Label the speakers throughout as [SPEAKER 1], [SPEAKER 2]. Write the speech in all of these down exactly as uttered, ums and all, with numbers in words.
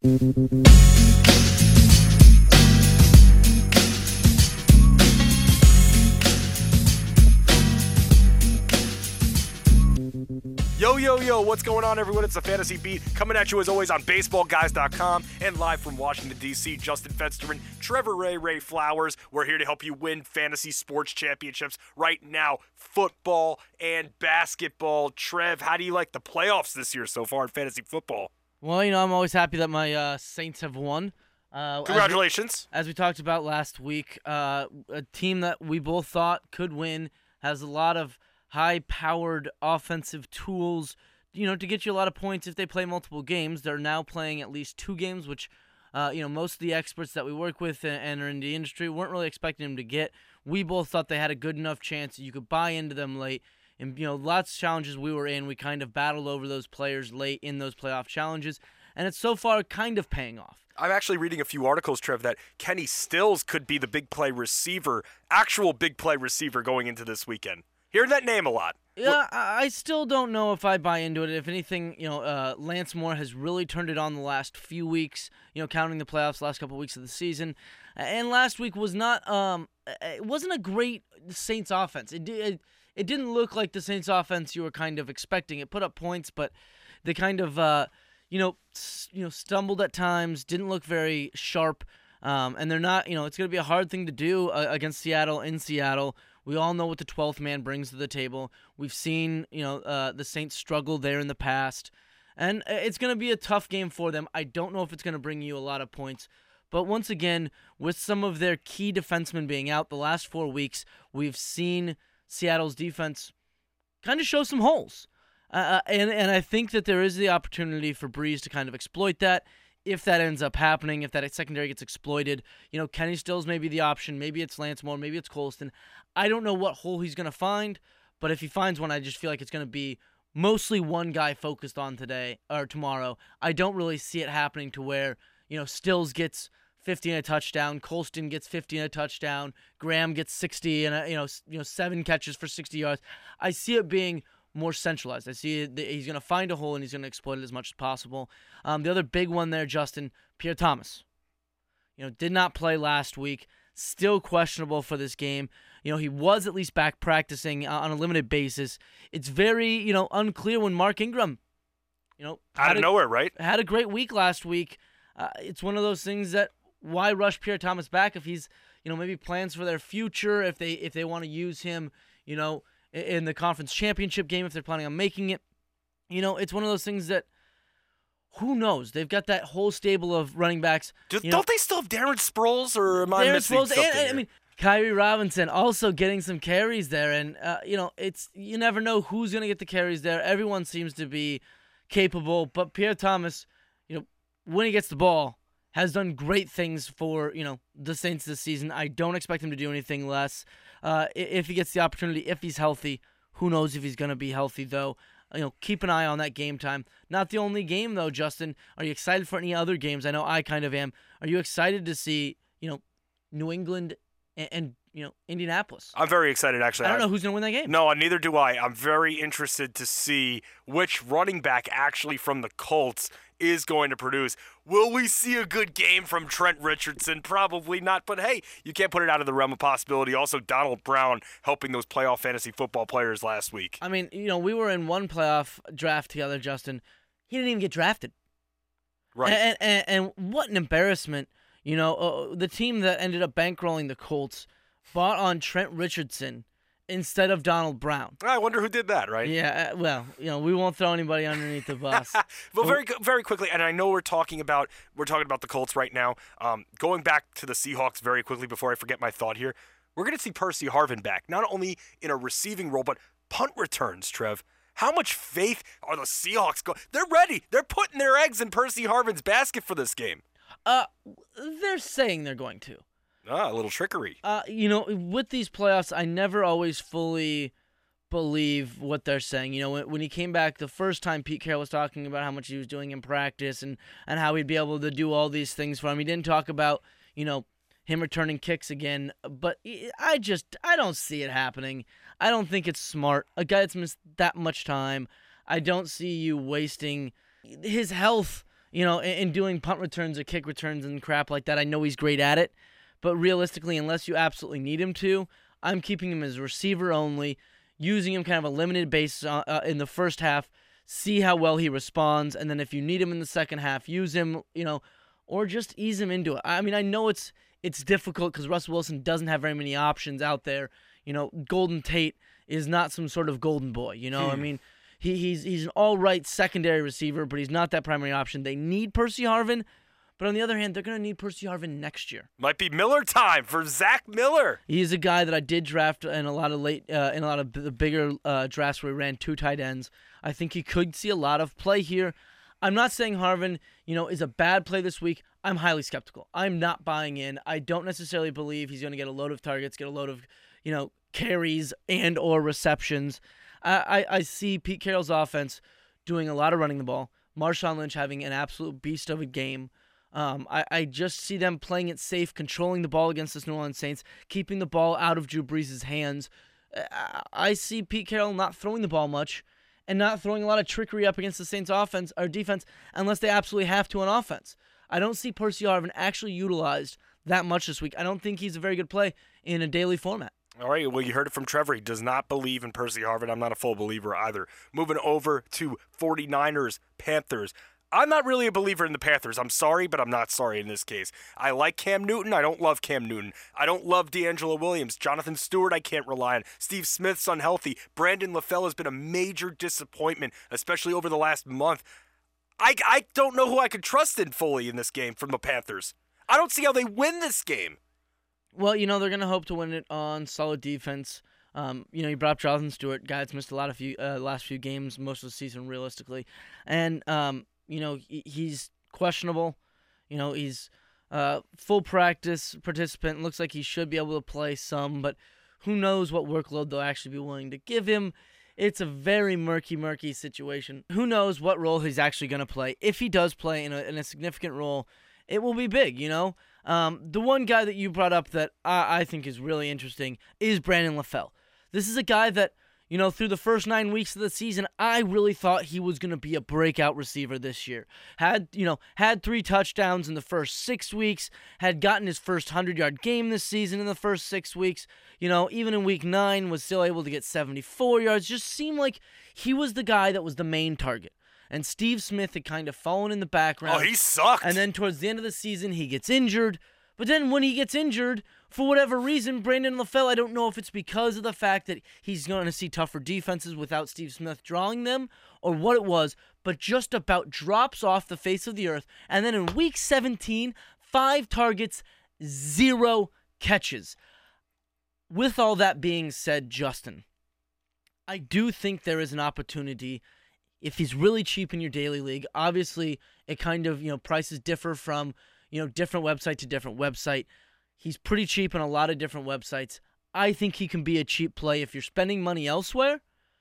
[SPEAKER 1] Yo, yo, yo, what's going on, everyone? It's the Fantasy Beat, coming at you as always on baseball guys dot com and live from Washington, D C. Justin Fensterman, Trevor Ray, Ray Flowers. We're here to help you win fantasy sports championships right now, football and basketball. Trev, how do you like the playoffs this year so far in fantasy football?
[SPEAKER 2] Well, you know, I'm always happy that my uh, Saints have won. Uh,
[SPEAKER 1] Congratulations.
[SPEAKER 2] As we, as we talked about last week, uh, a team that we both thought could win has a lot of high-powered offensive tools, you know, to get you a lot of points if they play multiple games. They're now playing at least two games, which, uh, you know, most of the experts that we work with and are in the industry weren't really expecting them to get. We both thought they had a good enough chance that you could buy into them late. And, you know, lots of challenges we were in, we kind of battled over those players late in those playoff challenges, and it's so far kind of paying off.
[SPEAKER 1] I'm actually reading a few articles, Trev, that Kenny Stills could be the big play receiver, actual big play receiver going into this weekend. Hear that name a lot.
[SPEAKER 2] Yeah, I still don't know if I buy into it. If anything, you know, uh, Lance Moore has really turned it on the last few weeks, you know, counting the playoffs, last couple of weeks of the season. And last week was not, um, it wasn't a great Saints offense. It, it, it didn't look like the Saints offense you were kind of expecting. It put up points, but they kind of, uh, you know, you know, stumbled at times, didn't look very sharp. Um, and they're not, you know, it's going to be a hard thing to do uh, against Seattle in Seattle. We all know what the twelfth man brings to the table. We've seen, you know, uh, the Saints struggle there in the past. And it's going to be a tough game for them. I don't know if it's going to bring you a lot of points. But once again, with some of their key defensemen being out the last four weeks, we've seen Seattle's defense kind of show some holes. Uh, and, and I think that there is the opportunity for Breeze to kind of exploit that. If that ends up happening, if that secondary gets exploited, you know, Kenny Stills may be the option. Maybe it's Lance Moore. Maybe it's Colston. I don't know what hole he's going to find, but if he finds one, I just feel like it's going to be mostly one guy focused on today or tomorrow. I don't really see it happening to where, you know, Stills gets fifty and a touchdown, Colston gets fifty and a touchdown, Graham gets sixty and a, you know, you know, seven catches for sixty yards. I see it being more centralized. I see it, he's going to find a hole and he's going to exploit it as much as possible. Um, the other big one there, Justin, Pierre Thomas. You know, did not play last week. Still questionable for this game. You know, he was at least back practicing on a limited basis. It's very, you know, unclear when Mark Ingram, you know,
[SPEAKER 1] out of
[SPEAKER 2] a,
[SPEAKER 1] nowhere, right?
[SPEAKER 2] Had a great week last week. Uh, it's one of those things that why rush Pierre Thomas back if he's, you know, maybe plans for their future, if they if they want to use him, you know, in the conference championship game, if they're planning on making it. You know, it's one of those things that, who knows? They've got that whole stable of running backs.
[SPEAKER 1] Do,
[SPEAKER 2] you
[SPEAKER 1] don't
[SPEAKER 2] know,
[SPEAKER 1] they still have Darren Sproles, or am I
[SPEAKER 2] Darren
[SPEAKER 1] missing
[SPEAKER 2] Sproles,
[SPEAKER 1] something
[SPEAKER 2] and,
[SPEAKER 1] here?
[SPEAKER 2] I mean, Kyrie Robinson also getting some carries there. And, uh, you know, it's you never know who's going to get the carries there. Everyone seems to be capable. But Pierre Thomas, you know, when he gets the ball, has done great things for, you know, the Saints this season. I don't expect him to do anything less. Uh, if he gets the opportunity, if he's healthy. Who knows if he's going to be healthy, though. You know, keep an eye on that game time. Not the only game, though, Justin. Are you excited for any other games? I know I kind of am. Are you excited to see, you know, New England and, and you know, Indianapolis?
[SPEAKER 1] I'm very excited, actually.
[SPEAKER 2] I don't know who's going to win that game.
[SPEAKER 1] No, neither do I. I'm very interested to see which running back actually from the Colts is going to produce. Will we see a good game from Trent Richardson? Probably not, but hey, you can't put it out of the realm of possibility. Also, Donald Brown helping those playoff fantasy football players last week.
[SPEAKER 2] I mean, you know, we were in one playoff draft together, Justin. He didn't even get drafted.
[SPEAKER 1] Right.
[SPEAKER 2] And, and, and what an embarrassment. You know, uh, the team that ended up bankrolling the Colts bought on Trent Richardson instead of Donald Brown.
[SPEAKER 1] I wonder who did that, right?
[SPEAKER 2] Yeah, uh, well, you know, we won't throw anybody underneath the bus.
[SPEAKER 1] But very, very quickly, and I know we're talking about we're talking about the Colts right now. Um, going back to the Seahawks very quickly before I forget my thought here, we're going to see Percy Harvin back, not only in a receiving role but punt returns. Trev, how much faith are the Seahawks going? They're ready. They're putting their eggs in Percy Harvin's basket for this game.
[SPEAKER 2] Uh, they're saying they're going to.
[SPEAKER 1] Ah, a little trickery.
[SPEAKER 2] Uh, you know, with these playoffs, I never always fully believe what they're saying. You know, when, when he came back the first time, Pete Carroll was talking about how much he was doing in practice and, and how he'd be able to do all these things for him. He didn't talk about, you know, him returning kicks again, but I just, I don't see it happening. I don't think it's smart. A guy that's missed that much time, I don't see you wasting his health. you know, and, and doing punt returns or kick returns and crap like that. I know he's great at it, but realistically, unless you absolutely need him to, I'm keeping him as receiver only, using him kind of a limited basis uh, uh, in the first half, see how well he responds, and then if you need him in the second half, use him, you know, or just ease him into it. I mean, I know it's it's difficult because Russell Wilson doesn't have very many options out there. You know, Golden Tate is not some sort of golden boy, you know? Hmm. I mean, he, he's he's an all-right secondary receiver, but he's not that primary option. They need Percy Harvin, but on the other hand, they're going to need Percy Harvin next year.
[SPEAKER 1] Might be Miller time for Zach Miller.
[SPEAKER 2] He's a guy that I did draft in a lot of late, uh, in a lot of the bigger uh, drafts where he ran two tight ends. I think he could see a lot of play here. I'm not saying Harvin, you know, is a bad play this week. I'm highly skeptical. I'm not buying in. I don't necessarily believe he's going to get a load of targets, get a load of, you know, carries and or receptions. I, I, I see Pete Carroll's offense doing a lot of running the ball. Marshawn Lynch having an absolute beast of a game. Um, I, I just see them playing it safe, controlling the ball against the New Orleans Saints, keeping the ball out of Drew Brees' hands. I, I see Pete Carroll not throwing the ball much and not throwing a lot of trickery up against the Saints' offense or defense unless they absolutely have to on offense. I don't see Percy Harvin actually utilized that much this week. I don't think he's a very good play in a daily format.
[SPEAKER 1] All right, well, you heard it from Trevor. He does not believe in Percy Harvin. I'm not a full believer either. Moving over to 49ers, Panthers. I'm not really a believer in the Panthers. I'm sorry, but I'm not sorry in this case. I like Cam Newton. I don't love Cam Newton. I don't love D'Angelo Williams. Jonathan Stewart, I can't rely on. Steve Smith's unhealthy. Brandon LaFell has been a major disappointment, especially over the last month. I, I don't know who I could trust in fully in this game from the Panthers. I don't see how they win this game.
[SPEAKER 2] Well, you know, they're going to hope to win it on solid defense. Um, you know, you brought up Jonathan Stewart. Guy that's missed a lot of few uh, last few games, most of the season, realistically. And, um, you know, he's questionable. You know, he's uh, full practice participant. Looks like he should be able to play some, but who knows what workload they'll actually be willing to give him. It's a very murky, murky situation. Who knows what role he's actually going to play. If he does play in a, in a significant role, it will be big, you know? Um, the one guy that you brought up that I, I think is really interesting is Brandon LaFell. This is a guy that, you know, through the first nine weeks of the season, I really thought he was going to be a breakout receiver this year. Had, you know, had three touchdowns in the first six weeks, had gotten his first hundred-yard game this season in the first six weeks. You know, even in week nine, was still able to get seventy-four yards. Just seemed like he was the guy that was the main target. And Steve Smith had kind of fallen in the background.
[SPEAKER 1] Oh, he sucked.
[SPEAKER 2] And then towards the end of the season, he gets injured. But then when he gets injured, for whatever reason, Brandon LaFell, I don't know if it's because of the fact that he's going to see tougher defenses without Steve Smith drawing them or what it was, but just about drops off the face of the earth. And then in week seventeen, five targets, zero catches. With all that being said, Justin, I do think there is an opportunity. If he's really cheap in your daily league, obviously it kind of, you know, prices differ from, you know, different website to different website. He's pretty cheap on a lot of different websites. I think he can be a cheap play if you're spending money elsewhere.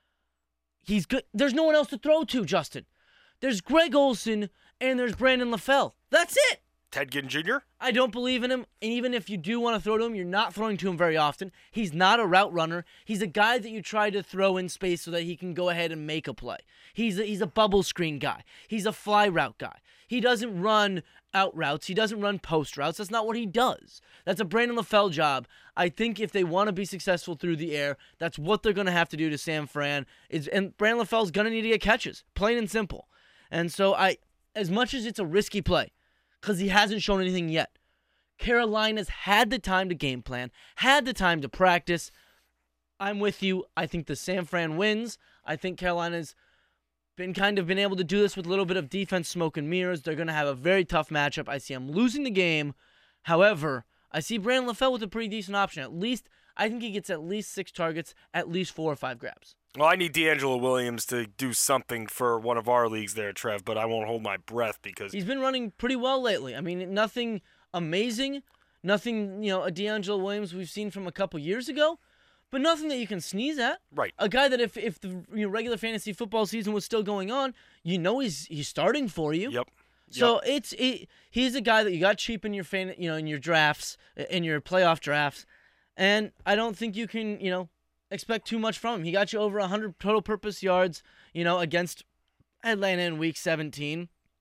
[SPEAKER 2] He's good. There's no one else to throw to, Justin. There's Greg Olsen and there's Brandon LaFell. That's it.
[SPEAKER 1] Ted Ginn Junior?
[SPEAKER 2] I don't believe in him, and even if you do want to throw to him, you're not throwing to him very often. He's not a route runner. He's a guy that you try to throw in space so that he can go ahead and make a play. He's a, he's a bubble screen guy. He's a fly route guy. He doesn't run out routes. He doesn't run post routes. That's not what he does. That's a Brandon LaFell job. I think if they want to be successful through the air, that's what they're going to have to do to San Fran. Is and Brandon LaFell's going to need to get catches, plain and simple. And so I, as much as it's a risky play, because he hasn't shown anything yet, Carolina's had the time to game plan, had the time to practice. I'm with you. I think the San Fran wins. I think Carolina's been kind of been able to do this with a little bit of defense smoke and mirrors. They're going to have a very tough matchup. I see them losing the game. However, I see Brandon LaFell with a pretty decent option. At least, I think he gets at least six targets, at least four or five grabs.
[SPEAKER 1] Well, I need D'Angelo Williams to do something for one of our leagues there, Trev, but I won't hold my breath because
[SPEAKER 2] he's been running pretty well lately. I mean, nothing amazing, nothing, you know, a D'Angelo Williams we've seen from a couple years ago, but nothing that you can sneeze at.
[SPEAKER 1] Right.
[SPEAKER 2] A guy that if, if the you know, regular fantasy football season was still going on, you know he's he's starting for you.
[SPEAKER 1] Yep.
[SPEAKER 2] So
[SPEAKER 1] yep.
[SPEAKER 2] it's it, he's a guy that you got cheap in your fan, you know, in your drafts, in your playoff drafts, and I don't think you can, you know, expect too much from him. He got you over one hundred total purpose yards, you know, against Atlanta in week seventeen.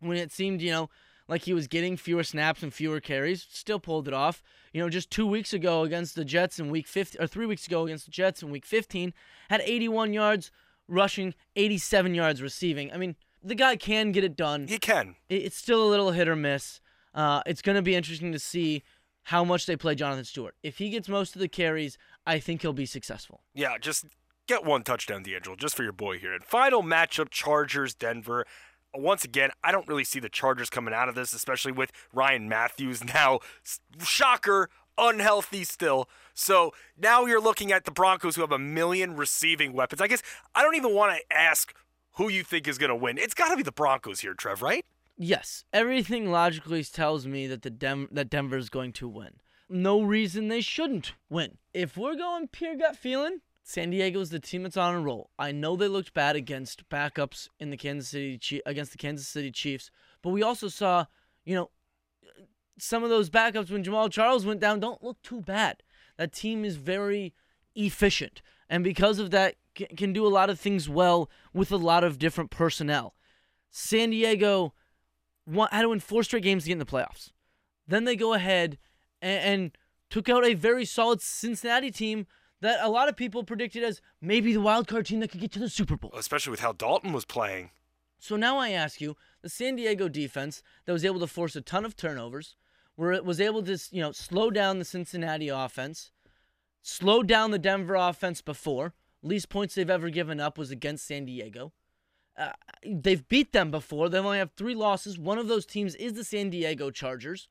[SPEAKER 2] when it seemed, you know, like he was getting fewer snaps and fewer carries, still pulled it off. You know, just two weeks ago against the Jets in week fifteen, or three weeks ago against the Jets in week fifteen, had eighty-one yards rushing, eighty-seven yards receiving. I mean, the guy can get it done.
[SPEAKER 1] He can.
[SPEAKER 2] It's still a little hit or miss. Uh, it's going to be interesting to see how much they play Jonathan Stewart. If he gets most of the carries, I think he'll be successful.
[SPEAKER 1] Yeah, just get one touchdown, D'Angelo, just for your boy here. And final matchup, Chargers-Denver. Once again, I don't really see the Chargers coming out of this, especially with Ryan Matthews now, shocker, unhealthy still. So now you're looking at the Broncos, who have a million receiving weapons. I guess I don't even want to ask who you think is going to win. It's got to be the Broncos here, Trev, right?
[SPEAKER 2] Yes, everything logically tells me that the Dem- that Denver is going to win. No reason they shouldn't win. If we're going pure gut feeling, San Diego is the team that's on a roll. I know they looked bad against backups in the Kansas City Chief- against the Kansas City Chiefs, but we also saw, you know, some of those backups when Jamal Charles went down don't look too bad. That team is very efficient, and because of that, c- can do a lot of things well with a lot of different personnel. San Diego had to win four straight games to get in the playoffs. Then they go ahead and, and took out a very solid Cincinnati team that a lot of people predicted as maybe the wild card team that could get to the Super Bowl.
[SPEAKER 1] Especially with how Dalton was playing.
[SPEAKER 2] So now I ask you, the San Diego defense that was able to force a ton of turnovers, where it was able to, you know, slow down the Cincinnati offense, slow down the Denver offense before. Least points they've ever given up was against San Diego. Uh, they've beat them before. They only have three losses. One of those teams is the San Diego Chargers.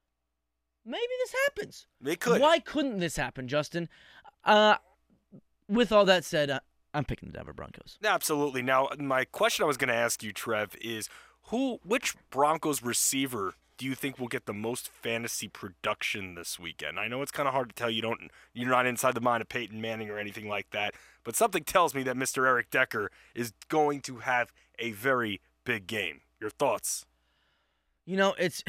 [SPEAKER 2] Maybe this happens.
[SPEAKER 1] They could.
[SPEAKER 2] Why couldn't this happen, Justin? Uh, with all that said, uh, I'm picking the Denver Broncos.
[SPEAKER 1] Absolutely. Now, my question I was going to ask you, Trev, is who, which Broncos receiver do you think will get the most fantasy production this weekend? I know it's kind of hard to tell. You don't, you're not inside the mind of Peyton Manning or anything like that, but something tells me that Mister Eric Decker is going to have a very big game. Your thoughts?
[SPEAKER 2] You know, it's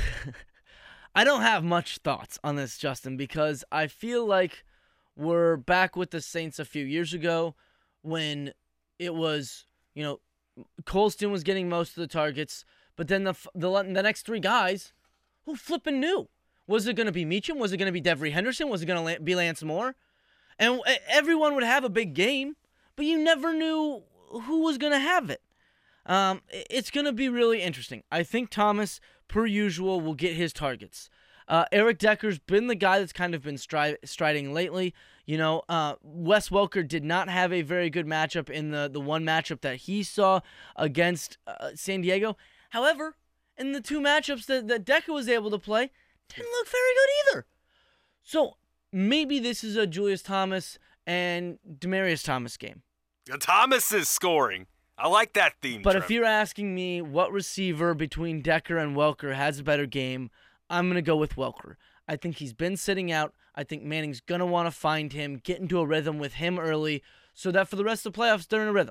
[SPEAKER 2] I don't have much thoughts on this, Justin, because I feel like we're back with the Saints a few years ago when it was, you know, Colston was getting most of the targets, but then the the, the next three guys, who flipping knew? Was it going to be Meacham? Was it going to be Devery Henderson? Was it going to be Lance Moore? And everyone would have a big game, but you never knew who was going to have it. Um, it's going to be really interesting. I think Thomas, per usual, will get his targets. Uh, Eric Decker's been the guy that's kind of been stri- striding lately. You know, uh, Wes Welker did not have a very good matchup in the, the one matchup that he saw against uh, San Diego. However, in the two matchups that, that Decker was able to play, didn't look very good either. So maybe this is a Julius Thomas and Demaryius Thomas game.
[SPEAKER 1] Thomas is scoring. I like that theme,
[SPEAKER 2] But
[SPEAKER 1] Trev.
[SPEAKER 2] if you're asking me what receiver between Decker and Welker has a better game, I'm going to go with Welker. I think he's been sitting out. I think Manning's going to want to find him, get into a rhythm with him early, so that for the rest of the playoffs, they're in a rhythm.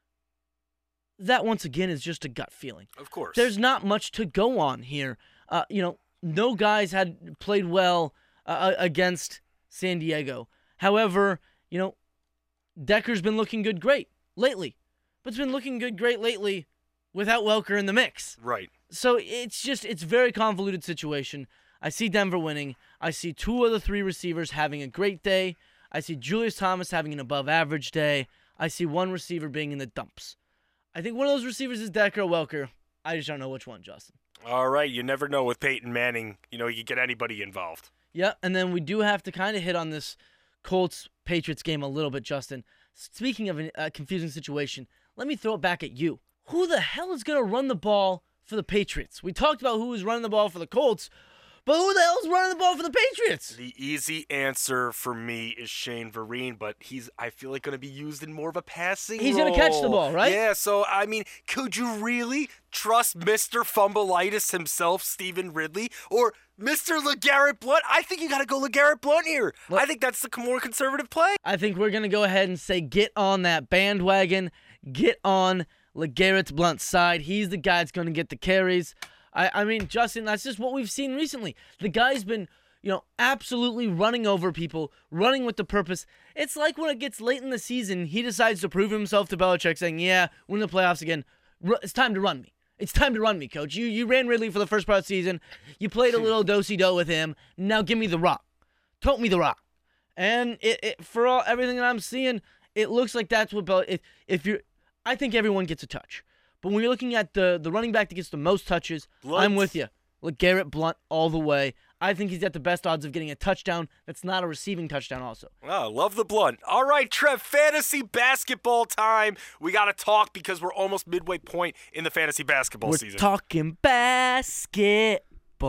[SPEAKER 2] That, once again, is just a gut feeling.
[SPEAKER 1] Of course.
[SPEAKER 2] There's not much to go on here. Uh, you know, no guys had played well uh, against San Diego. However, you know, Decker's been looking good great lately. But it's been looking good great lately without Welker in the mix.
[SPEAKER 1] Right.
[SPEAKER 2] So it's just, it's a very convoluted situation. I see Denver winning. I see two of the three receivers having a great day. I see Julius Thomas having an above average day. I see one receiver being in the dumps. I think one of those receivers is Decker or Welker. I just don't know which one, Justin.
[SPEAKER 1] All right. You never know with Peyton Manning. You know, you get anybody involved.
[SPEAKER 2] Yeah, and then we do have to kind of hit on this Colts-Patriots game a little bit, Justin. Speaking of a confusing situation, let me throw it back at you. Who the hell is going to run the ball for the Patriots? We talked about who was running the ball for the Colts, but who the hell is running the ball for the Patriots?
[SPEAKER 1] The easy answer for me is Shane Vereen, but he's, I feel like, going to be used in more of a passing
[SPEAKER 2] He's
[SPEAKER 1] role.
[SPEAKER 2] going to catch the ball, right?
[SPEAKER 1] Yeah, so, I mean, could you really trust Mister Fumbleitis himself, Stephen Ridley, or Mister LeGarrette Blount? I think you got to go LeGarrette Blount here.
[SPEAKER 2] Look,
[SPEAKER 1] I think that's the more conservative play.
[SPEAKER 2] I think we're going to go ahead and say get on that bandwagon. Get on LeGarrette Blount's side. He's the guy that's going to get the carries. I, I mean, Justin, that's just what we've seen recently. The guy's been, you know, absolutely running over people, running with the purpose. It's like when it gets late in the season, he decides to prove himself to Belichick, saying, yeah, we're in the playoffs again. It's time to run me. It's time to run me, coach. You you ran Ridley for the first part of the season. You played a little do-si-do with him. Now give me the rock. Tote me the rock. And it, it for all everything that I'm seeing, it looks like that's what Bel- if if you're I think everyone gets a touch. But when you're looking at the the running back that gets the most touches,
[SPEAKER 1] Blunt.
[SPEAKER 2] I'm with you. Look, Garrett Blunt all the way. I think he's got the best odds of getting a touchdown that's not a receiving touchdown also.
[SPEAKER 1] Oh, love the blunt. All right, Trev, fantasy basketball time. We got to talk because we're almost midway point in the fantasy basketball
[SPEAKER 2] We're
[SPEAKER 1] season.
[SPEAKER 2] talking basketball.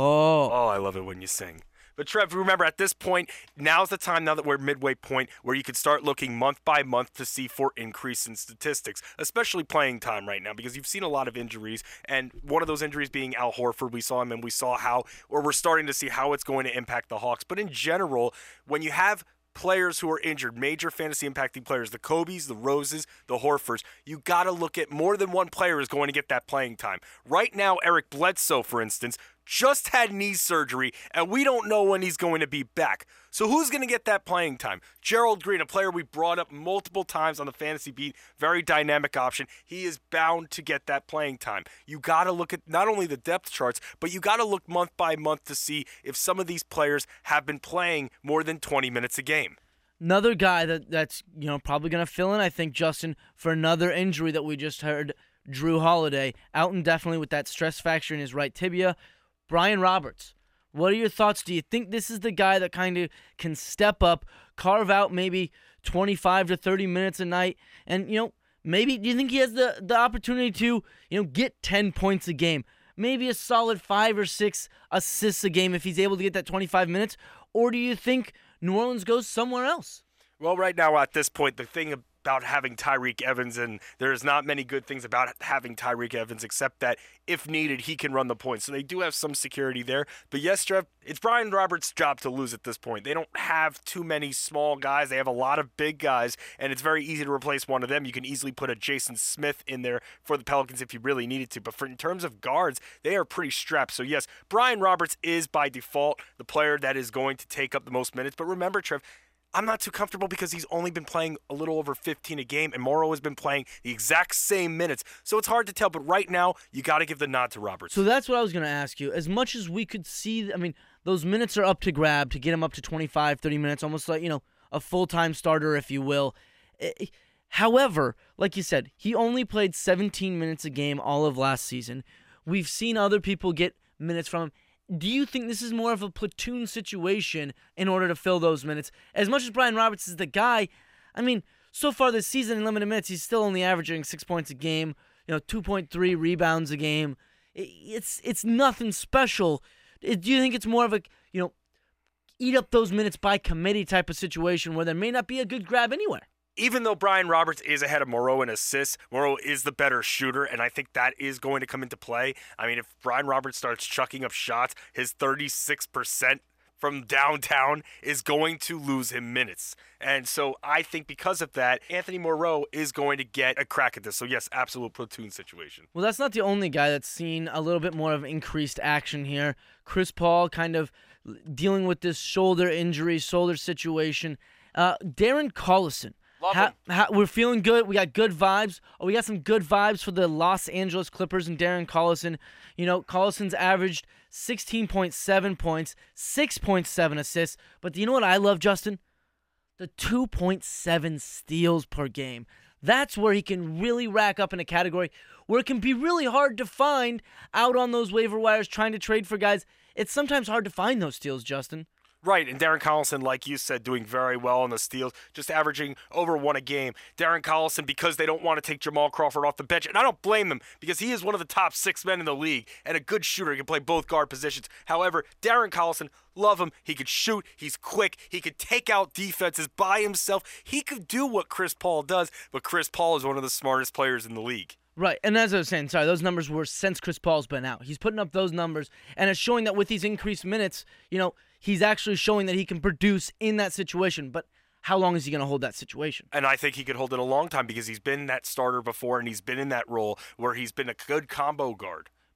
[SPEAKER 1] Oh, I love it when you sing. But Trev, remember, at this point, now's the time, now that we're midway point, where you can start looking month by month to see for increase in statistics, especially playing time right now, because you've seen a lot of injuries, and one of those injuries being Al Horford. We saw him, and we saw how, or we're starting to see how it's going to impact the Hawks. But in general, when you have players who are injured, major fantasy impacting players, the Kobe's, the Roses, the Horfords, you got to look at more than one player is going to get that playing time. Right now, Eric Bledsoe, for instance, just had knee surgery, and we don't know when he's going to be back. So who's going to get that playing time? Gerald Green, a player we brought up multiple times on the Fantasy Beat, very dynamic option. He is bound to get that playing time. You got to look at not only the depth charts, but you got to look month by month to see if some of these players have been playing more than twenty minutes a game.
[SPEAKER 2] Another guy that, that's you know probably going to fill in, I think, Justin, for another injury that we just heard, Drew Holiday, out indefinitely with that stress fracture in his right tibia. Brian Roberts, what are your thoughts? Do you think this is the guy that kind of can step up, carve out maybe twenty-five to thirty minutes a night, and, you know, maybe do you think he has the, the opportunity to, you know, get ten points a game, maybe a solid five or six assists a game if he's able to get that twenty-five minutes, or do you think New Orleans goes somewhere else?
[SPEAKER 1] Well, right now at this point, the thing about having Tyreek Evans, and there's not many good things about having Tyreek Evans except that if needed, he can run the points. So they do have some security there. But yes, Trev, it's Brian Roberts' job to lose at this point. They don't have too many small guys. They have a lot of big guys, and it's very easy to replace one of them. You can easily put a Jason Smith in there for the Pelicans if you really needed to. But for in terms of guards, they are pretty strapped. So yes, Brian Roberts is by default the player that is going to take up the most minutes. But remember, Trev, I'm not too comfortable because he's only been playing a little over fifteen a game, and Morrow has been playing the exact same minutes. So it's hard to tell, but right now, you got to give the nod to Roberts.
[SPEAKER 2] So that's what I was going to ask you. As much as we could see, I mean, those minutes are up to grab to get him up to twenty-five, thirty minutes, almost like, you know, a full-time starter, if you will. However, like you said, he only played seventeen minutes a game all of last season. We've seen other people get minutes from him. Do you think this is more of a platoon situation in order to fill those minutes? As much as Brian Roberts is the guy, I mean, so far this season in limited minutes, he's still only averaging six points a game, you know, two point three rebounds a game. It's it's nothing special. Do you think it's more of a, you know, eat up those minutes by committee type of situation where there may not be a good grab anywhere?
[SPEAKER 1] Even though Brian Roberts is ahead of Morrow in assists, Morrow is the better shooter, and I think that is going to come into play. I mean, if Brian Roberts starts chucking up shots, his thirty-six percent from downtown is going to lose him minutes. And so I think because of that, Anthony Morrow is going to get a crack at this. So yes, absolute platoon situation.
[SPEAKER 2] Well, that's not the only guy that's seen a little bit more of increased action here. Chris Paul kind of dealing with this shoulder injury, shoulder situation. Uh, Darren Collison.
[SPEAKER 1] Love
[SPEAKER 2] How,
[SPEAKER 1] him.
[SPEAKER 2] how, we're feeling good. We got good vibes. Oh, we got some good vibes for the Los Angeles Clippers and Darren Collison. You know, Collison's averaged sixteen point seven points, six point seven assists. But do you know what I love, Justin? The two point seven steals per game. That's where he can really rack up in a category where it can be really hard to find out on those waiver wires trying to trade for guys. It's sometimes hard to find those steals, Justin.
[SPEAKER 1] Right, and Darren Collison, like you said, doing very well on the steals, just averaging over one a game. Darren Collison, because they don't want to take Jamal Crawford off the bench, and I don't blame them, because he is one of the top six men in the league, and a good shooter. He can play both guard positions. However, Darren Collison, love him. He could shoot. He's quick. He could take out defenses by himself. He could do what Chris Paul does, but Chris Paul is one of the smartest players in the league.
[SPEAKER 2] Right, and as I was saying, sorry, those numbers were since Chris Paul's been out. He's putting up those numbers, and it's showing that with these increased minutes, you know, he's actually showing that he can produce in that situation. But how long is he going to hold that situation?
[SPEAKER 1] And I think he could hold it a long time because he's been that starter before, and he's been in that role where he's been a good combo guard.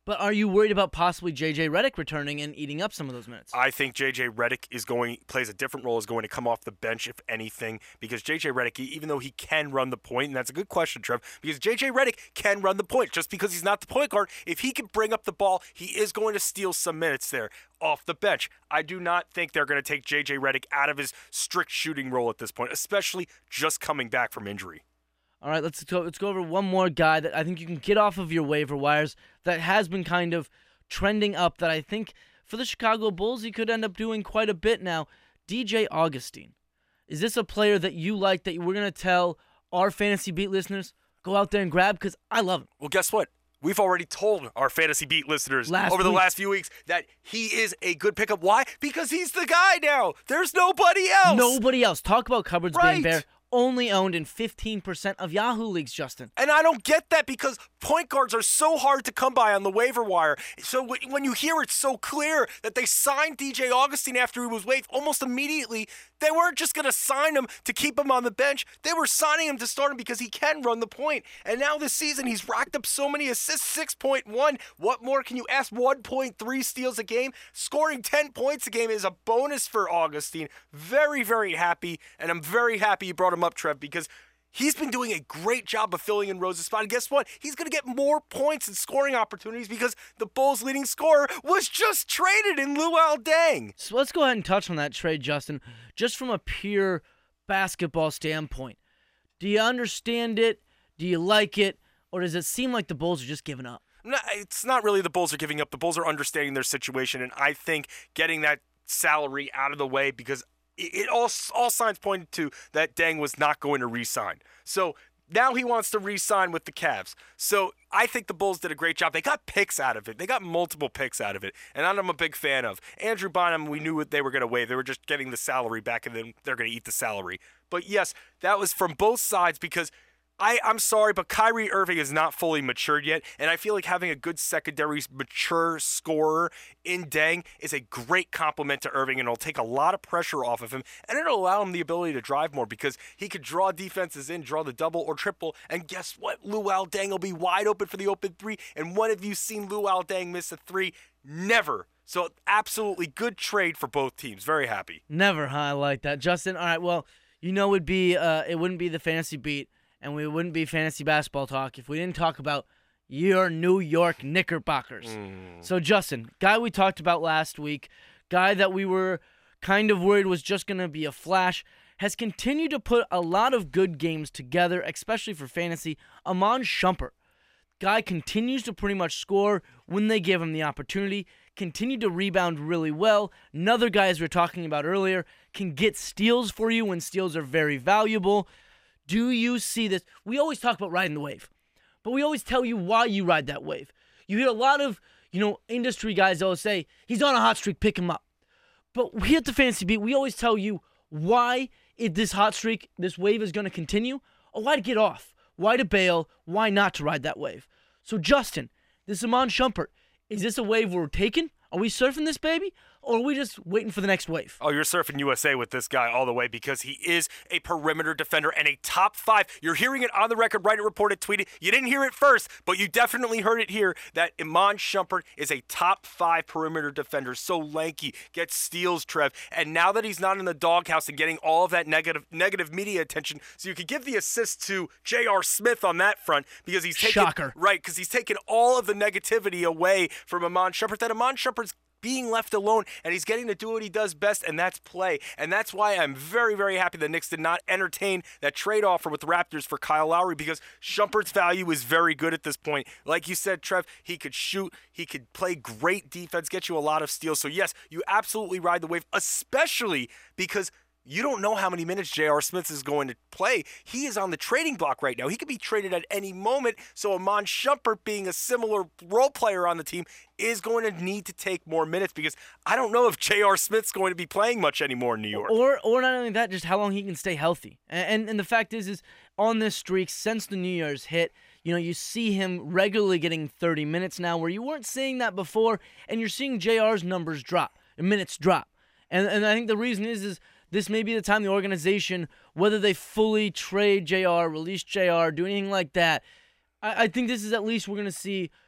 [SPEAKER 2] But are you worried about possibly J J Redick returning and eating up some of those minutes?
[SPEAKER 1] I think J J Redick is going plays a different role, is going to come off the bench, if anything, because J J Redick, even though he can run the point, and that's a good question, Trev, because J J Redick can run the point. Just because he's not the point guard, if he can bring up the ball, he is going to steal some minutes there off the bench. I do not think they're going to take J J Redick out of his strict shooting role at this point, especially just coming back from injury.
[SPEAKER 2] All right, let's go, let's go over one more guy that I think you can get off of your waiver wires that has been kind of trending up that I think for the Chicago Bulls he could end up doing quite a bit now. D J Augustine. Is this a player that you like that we're going to tell our Fantasy Beat listeners, go out there and grab? Because I love him.
[SPEAKER 1] Well, guess what? We've already told our Fantasy Beat listeners
[SPEAKER 2] last
[SPEAKER 1] over the
[SPEAKER 2] week.
[SPEAKER 1] last few weeks that he is a good pickup. Why? Because he's the guy now. There's nobody else.
[SPEAKER 2] Nobody else. Talk about cupboards
[SPEAKER 1] Right.
[SPEAKER 2] being bare. Only owned in fifteen percent of Yahoo leagues, Justin.
[SPEAKER 1] And I don't get that because point guards are so hard to come by on the waiver wire. So when you hear it so clear that they signed D J Augustine after he was waived almost immediately, they weren't just going to sign him to keep him on the bench. They were signing him to start him because he can run the point. And now this season, he's racked up so many assists, six point one. What more can you ask? one point three steals a game. Scoring ten points a game is a bonus for Augustine. Very, very happy. And I'm very happy you brought him up, Trev, because he's been doing a great job of filling in Rose's spot. And guess what? He's going to get more points and scoring opportunities because the Bulls' leading scorer was just traded in Luol Deng.
[SPEAKER 2] So let's go ahead and touch on that trade, Justin, just from a pure basketball standpoint. Do you understand it? Do you like it? Or does it seem like the Bulls are just giving up?
[SPEAKER 1] No, it's not really the Bulls are giving up. The Bulls are understanding their situation, and I think getting that salary out of the way because it all all signs pointed to that Deng was not going to re-sign. So now he wants to re-sign with the Cavs. So I think the Bulls did a great job. They got picks out of it. They got multiple picks out of it, and I'm a big fan of. Andrew Bynum, we knew what they were going to waive. They were just getting the salary back, and then they're going to eat the salary. But yes, that was from both sides because I, I'm sorry, but Kyrie Irving is not fully matured yet, and I feel like having a good secondary mature scorer in Deng is a great compliment to Irving, and it'll take a lot of pressure off of him, and it'll allow him the ability to drive more because he could draw defenses in, draw the double or triple, and guess what? Luol Deng will be wide open for the open three, and when have you seen Luol Deng miss a three? Never. So absolutely good trade for both teams. Very happy.
[SPEAKER 2] Never, huh? I like that. Justin, all right, well, you know it'd be, uh, it wouldn't be the Fantasy Beat, and we wouldn't be Fantasy Basketball Talk if we didn't talk about your New York Knickerbockers. Mm. So, Justin, guy we talked about last week, guy that we were kind of worried was just going to be a flash, has continued to put a lot of good games together, especially for fantasy. Iman Shumpert. Guy continues to pretty much score when they give him the opportunity, continued to rebound really well. Another guy, as we were talking about earlier, can get steals for you when steals are very valuable. Do you see this? We always talk about riding the wave, but we always tell you why you ride that wave. You hear a lot of, you know, industry guys always say, he's on a hot streak, pick him up. But we at the Fantasy Beat, we always tell you why if this hot streak, this wave is going to continue, or why to get off, why to bail, why not to ride that wave. So, Justin, this Iman Shumpert, is this a wave we're taking? Are we surfing this baby? Or are we just waiting for the next wave?
[SPEAKER 1] Oh, you're surfing U S A with this guy all the way because he is a perimeter defender and a top five. You're hearing it on the record, write it, report it, tweet it. You didn't hear it first, but you definitely heard it here that Iman Shumpert is a top five perimeter defender. So lanky, gets steals, Trev. And now that he's not in the doghouse and getting all of that negative negative media attention, so you could give the assist to J R. Smith on that front because he's taking
[SPEAKER 2] Shocker.
[SPEAKER 1] right because he's taken all of the negativity away from Iman Shumpert. That Iman Shumpert's being left alone, and he's getting to do what he does best, and that's play. And that's why I'm very, very happy the Knicks did not entertain that trade offer with the Raptors for Kyle Lowry because Shumpert's value is very good at this point. Like you said, Trev, he could shoot, he could play great defense, get you a lot of steals. So yes, you absolutely ride the wave, especially because you don't know how many minutes J R. Smith is going to play. He is on the trading block right now. He could be traded at any moment. So Iman Shumpert, being a similar role player on the team, is going to need to take more minutes because I don't know if J R. Smith's going to be playing much anymore in New York.
[SPEAKER 2] Or or not only that, just how long he can stay healthy. And and, and the fact is, is on this streak, since the New Year's hit, you know, you see him regularly getting thirty minutes now where you weren't seeing that before, and you're seeing J R's numbers drop, and minutes drop. And and I think the reason is, is this may be the time the organization, whether they fully trade J R, release J R, do anything like that, I, I think this is at least we're going to see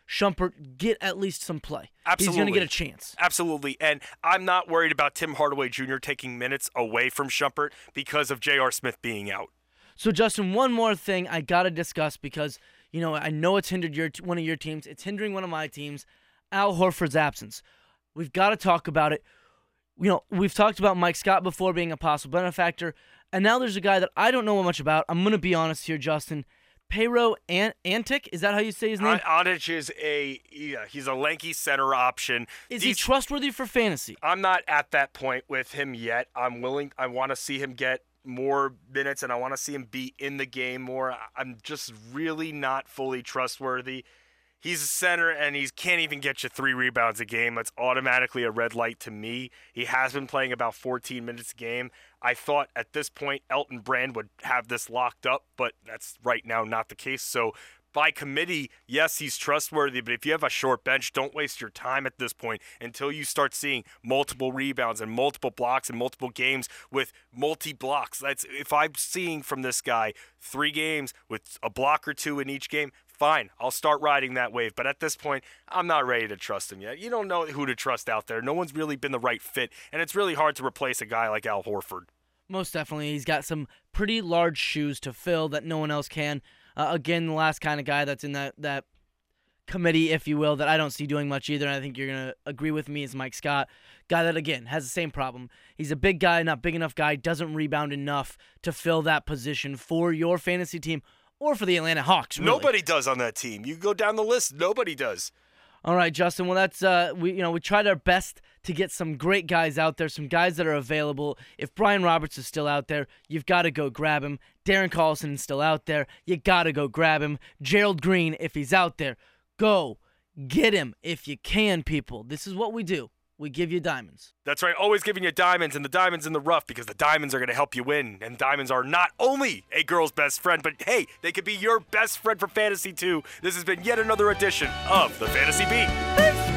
[SPEAKER 2] Shumpert get at least some play.
[SPEAKER 1] Absolutely.
[SPEAKER 2] He's going to get a chance.
[SPEAKER 1] Absolutely. And I'm not worried about Tim Hardaway Junior taking minutes away from Shumpert because of J R. Smith being out.
[SPEAKER 2] So, Justin, one more thing I got to discuss because, you know, I know it's hindered your one of your teams. It's hindering one of my teams, Al Horford's absence. We've got to talk about it. You know, we've talked about Mike Scott before being a possible benefactor, and now there's a guy that I don't know much about. I'm going to be honest here, Justin. Pero Antic, is that how you say his name?
[SPEAKER 1] Antic is a yeah, he's a lanky center option.
[SPEAKER 2] Is
[SPEAKER 1] These,
[SPEAKER 2] he trustworthy for fantasy?
[SPEAKER 1] I'm not at that point with him yet. I'm willing. I want to see him get more minutes, and I want to see him be in the game more. I'm just really not fully trustworthy. He's a center, and he can't even get you three rebounds a game. That's automatically a red light to me. He has been playing about fourteen minutes a game. I thought at this point Elton Brand would have this locked up, but that's right now not the case. So by committee, yes, he's trustworthy, but if you have a short bench, don't waste your time at this point until you start seeing multiple rebounds and multiple blocks and multiple games with multi-blocks. That's if I'm seeing from this guy three games with a block or two in each game, fine, I'll start riding that wave. But at this point, I'm not ready to trust him yet. You don't know who to trust out there. No one's really been the right fit, and it's really hard to replace a guy like Al Horford.
[SPEAKER 2] Most definitely. He's got some pretty large shoes to fill that no one else can. Uh, again, the last kind of guy that's in that, that committee, if you will, that I don't see doing much either, and I think you're going to agree with me, is Mike Scott. Guy that, again, has the same problem. He's a big guy, not big enough guy, doesn't rebound enough to fill that position for your fantasy team or for the Atlanta Hawks, really.
[SPEAKER 1] Nobody does on that team. You go down the list, nobody does.
[SPEAKER 2] All right, Justin. Well, that's uh, we you know we tried our best to get some great guys out there, some guys that are available. If Brian Roberts is still out there, you've got to go grab him. Darren Collison is still out there, you got to go grab him. Gerald Green, if he's out there, go get him if you can, people. This is what we do. We give you diamonds.
[SPEAKER 1] That's right. Always giving you diamonds, and the diamonds in the rough, because the diamonds are going to help you win. And diamonds are not only a girl's best friend, but hey, they could be your best friend for fantasy too. This has been yet another edition of the Fantasy Beat.